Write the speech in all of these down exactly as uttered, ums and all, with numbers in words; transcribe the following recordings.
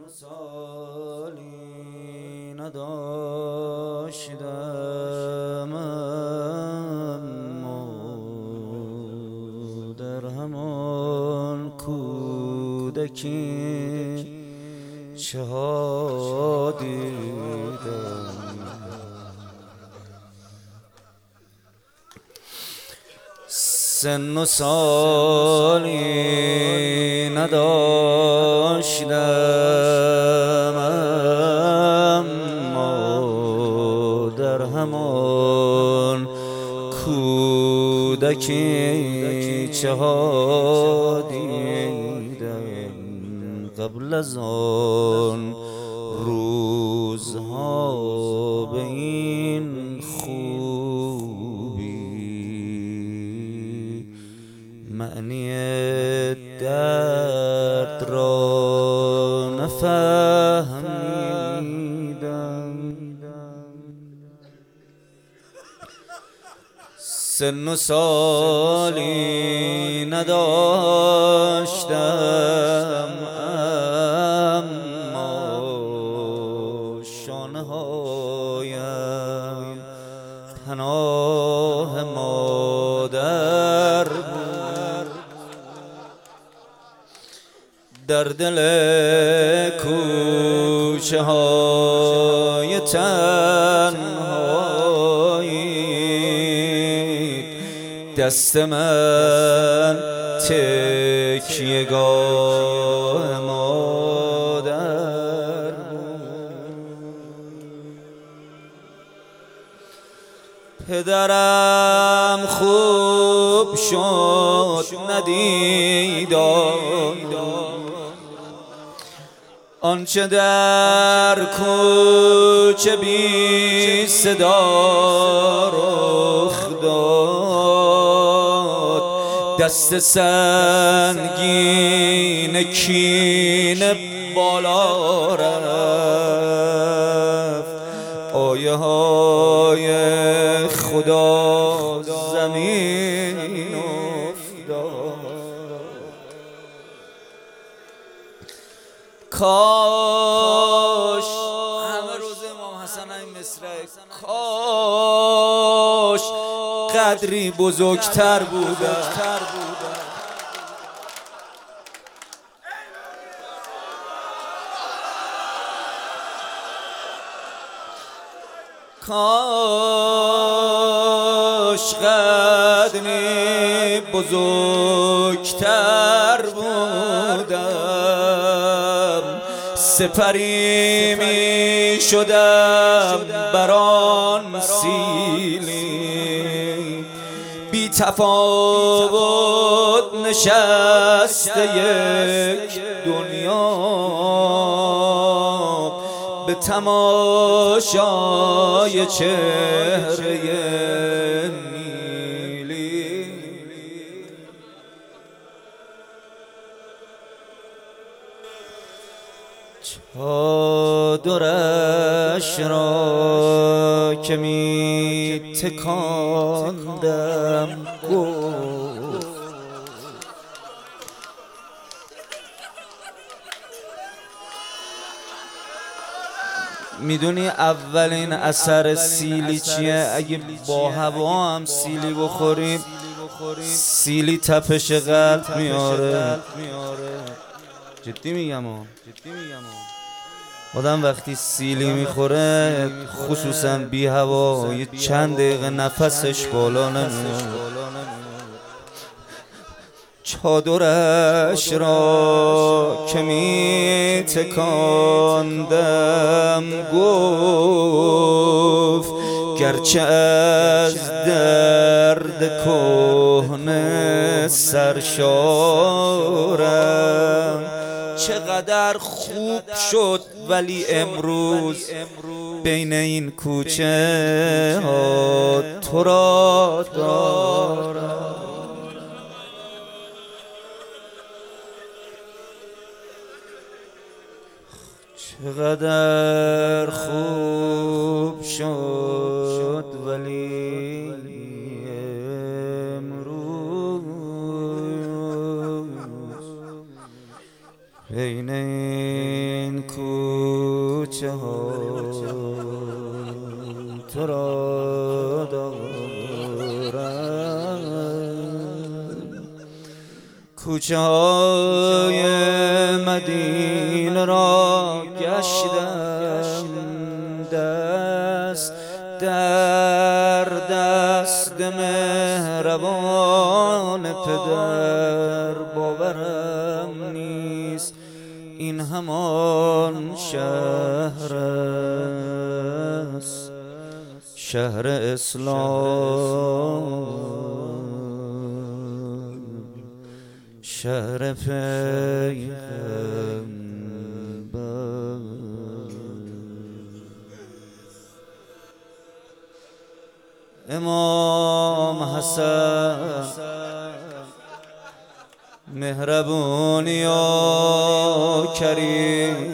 سالی نداشتم، اما در همان کودکی چه ها دیدم. سن و سالی نداشتم، اما در همان کودکی چه ها دیدم. قبل از آن روزها به این خوبی معنی درد را نفهمیدم. سن و سالی نداشتم، اما شانه هایم پناه مادر بود. در دل کوچه های تنهایی دست من تکیه گاه مادر بود. پدرم خوب شد ندیدم آنچه در کوچه بی صدا رخ داد. دست سنگین کینه بالا رفت، آیه های خدا زمین افتاد. کاش همه روز امام حسن این مصرع، کاش قدری بزرگتر بودم. کاش قدری بزرگتر بودم، سپری می شدم بران سیلی بی تفاوت نشسته یک دنیا به تماشای چهره نیلی. چادرش را که می تکاندم گفت میدونی اولین اثر سیلی چیه؟ اگه با هوا هم سیلی بخوریم سیلی تپش قلب میاره. جدی میگم آدم وقتی سیلی میخوره خصوصا بی هوا یه چند دقیقه نفسش بالا نمیاد. چادرش را که می تکاندم گفت گرچه از درد کهنه سرشارم، چقدر خوب شد ولی امروز بین این کوچه ها تو را دارم. چقدر خوب شد ولی امروز بین این کوچه ها تو را دارم، کوچه های مدینه را گشتم، دست در دست مهربان پدر، باورم نیست این همان شهر است، شهر اسلام، شهر پیغمبر. امام حسن مهربون یا کریم،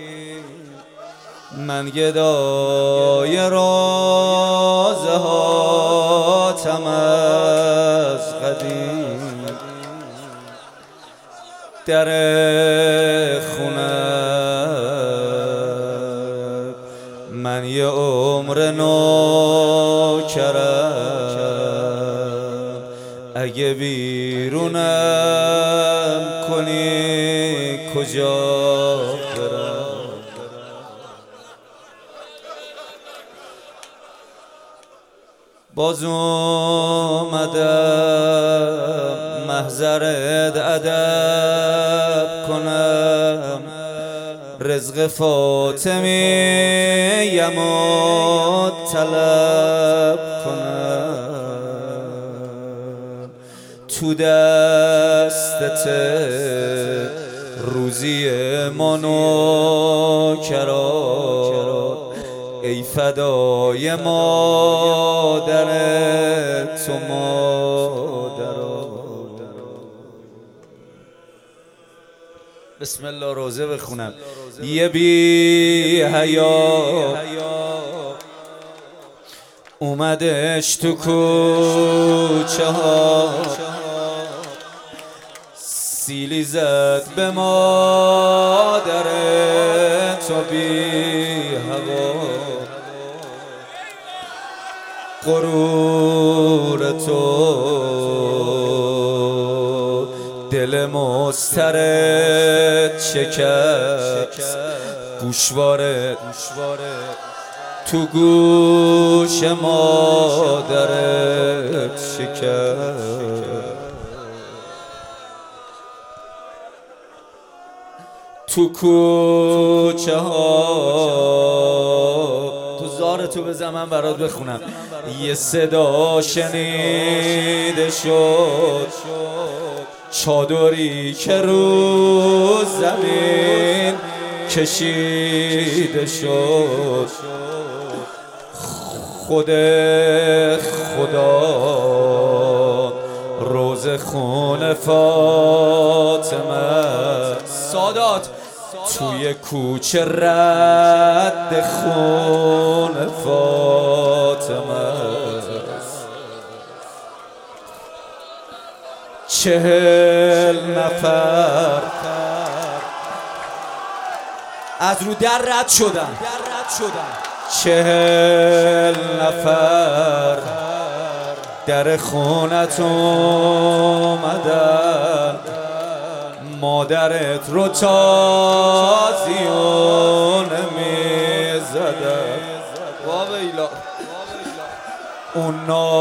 من گدای رازه هاتم از قدیم، در خونت من یه عمر نوکرم، اگه بیرونم کنی کجا برم؟ باز اومدم محضرت ادب کنم، رزق فاطمی یمو طلب کنم، تو دستت روزی ما نوکران، ای فدای مادرت و مادران. بسم الله روزه بخونم. یه بی حیا اومدش تو کوچه ها، سیلی زد به مادرت و بی هوا، غرور تو دل مضطرد شکست، گوشواره تو گوش مادرت شکست، تو کوچه ها تو زارتو بزن من برات بخونم. یه صدا شنیده شد، چادری که رو زمین کشیده شد، خود خدا روز خون فاطمه، سادات توی کوچه رد خون فاطمه، چهل نفر از رو در رد شدن، چهل نفر در خونت اومدن، مادرت رو تازیانه میزدن. واویلا اون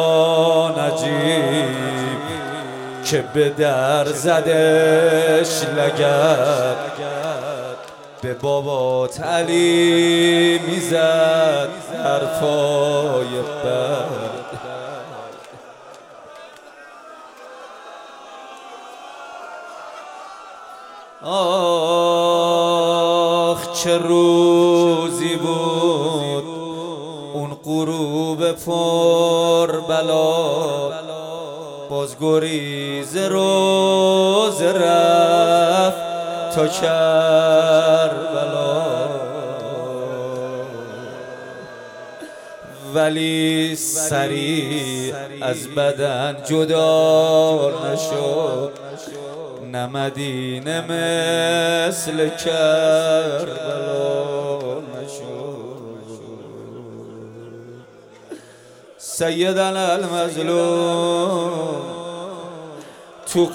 نانجیب که به در زدش لگد، به بابات علی میزد حرفای بد. آخ چه روزی بود اون غروب پر بلا، باز گریز روز رفت تا کربلا، ولی سری از بدن جدا نشد، نه مدینه مثل کربلا نشد. سیدنا المظلوم تو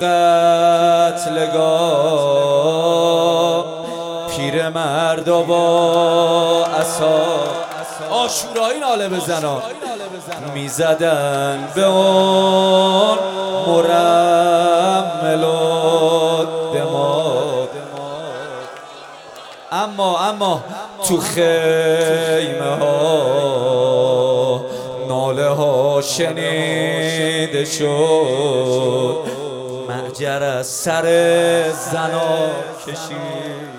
قتلگاه پیر مردا با عصا عاشورایی ناله بزنا میزدن به اون مرملات دماغ. اما اما تو خیمه ها ناله ها شنیده شد، مهجر از سر زنا کشید.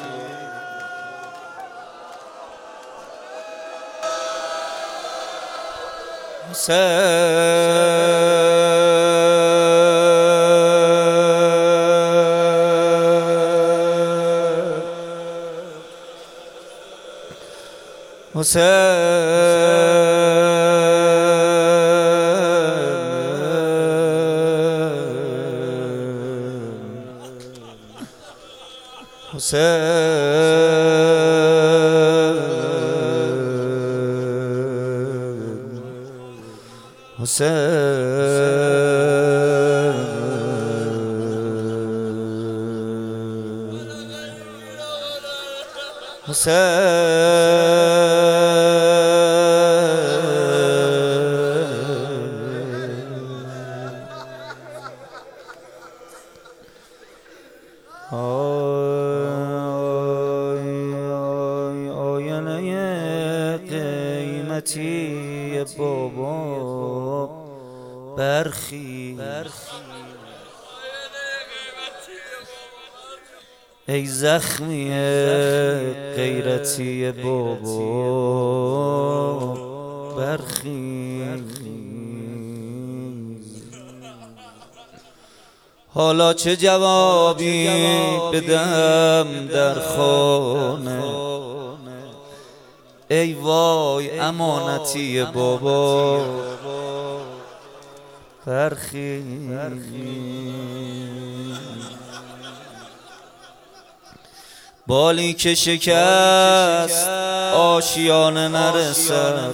آینه قیمتی بابا برخی، ای زخمی غیرتی بابا برخی. حالا چه جوابی بدم در خانه، ای وای امانتی بابا برخی. بالی که شکست آشیانه نرسد،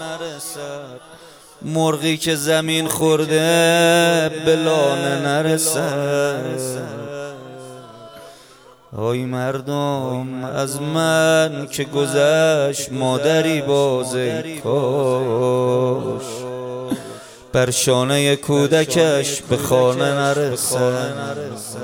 مرغی که زمین خورده به لانه نرسد. آی مردم از من که گذشت مادری بازی کاش، بر شانه کودکش به خانه نرسد.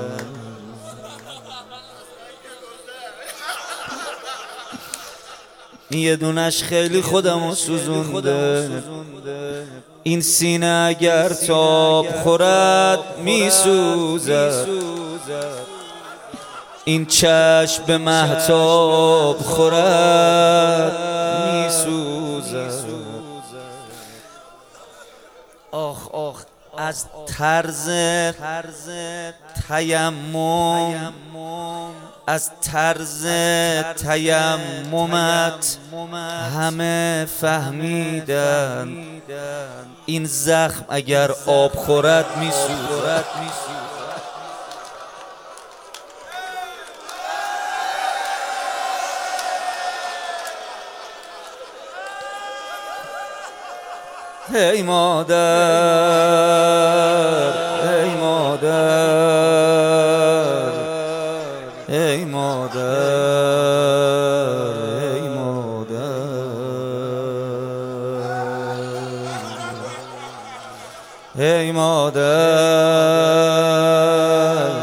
یه دونش خیلی خودمو سوزونده، این سینه اگر تاب خورد میسوزد، این چشم به مهتاب خورد میسوزد. آخ آخ از طرز تیمم، از طرز تیممت همه فهمیدن، این زخم اگر آب خورد میسوزد. ای مادر، ای مادر، ای مادر، ای مادر، ای مادر.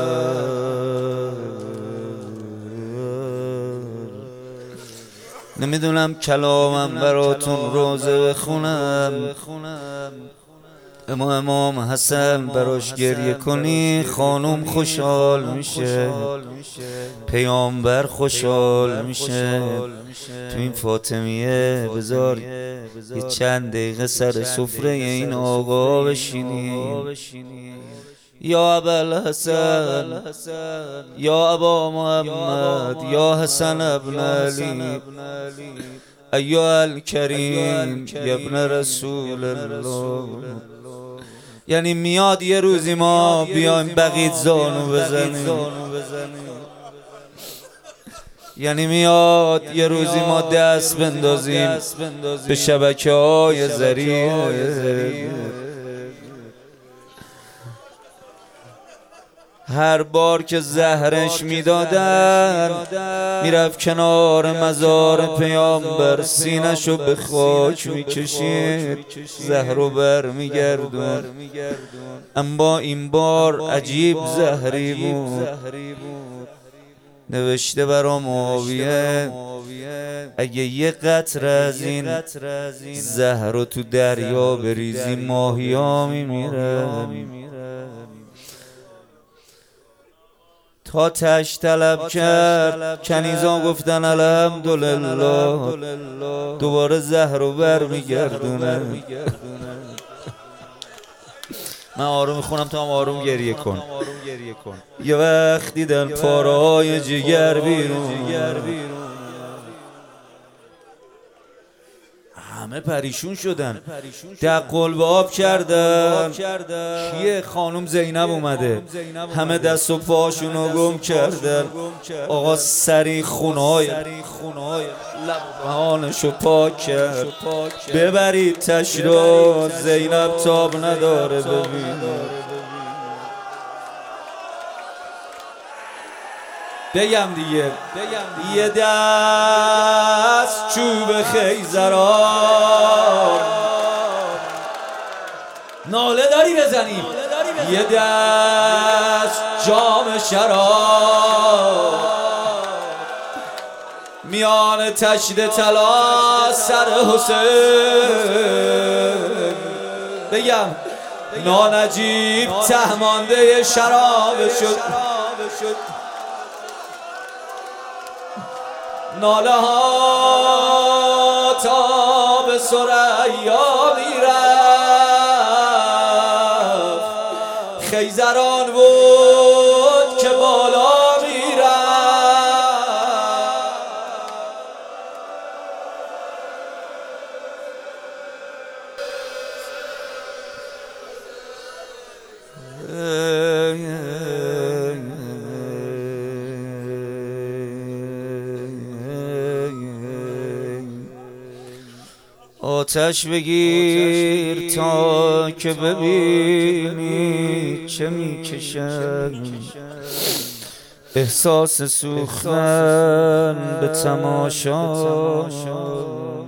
نمیدونم کلامم براتون روزه بخونم، اما امام حسن براش گریه کنی خانوم خوشحال میشه، پیامبر خوشحال میشه. تو این فاطمیه بذار یه چند دقیقه سر سفره این آقا بشینی. یا ابوالحسن، یا ابا محمد، یا حسن ابن علی، ایها الکریم یا ابن رسول الله. یعنی میاد یه روزی ما بیایم بقید زانو بزنیم، یعنی میاد یه روزی ما دست بندازیم به شبکه های زریع. هر بار که زهرش میدادن میرفت کنار مزار پیامبر، سینه‌شو به خاک میکشید، زهرو بر میگردون. اما این بار عجیب زهری بود. نوشته برا معاویه اگه یه قطره از این زهر رو تو دریا بریزی ماهی ها میمیرن. تا تش طلب کرد، کنیزان گفتن الحمدلله، دوباره زهر رو بر میگردونه. من آروم میخونم تو هم آروم گریه کن. یه وقت دیدن پاره‌های جگر بیرون، همه پریشون شدن، دقل به آب کردن. کیه؟ خانم زینب اومده. همه دست و پاشونو گم کردن. آقا سری خونای لبانشو پاک کرد. ببرید تشرا، زینب تاب نداره ببین. بگم دیگه، یه دست چوب خیزران ناله داری بزنیم، یه دست جام شراب، میان تشت طلا سر حسین. بگم نانجیب تهمانده شراب شد، ناله ها تا به ثریا میرفت، خیزران بود که بالا آتش بگیر تا که ببینی چه میکشن، احساس سوختن به تماشا.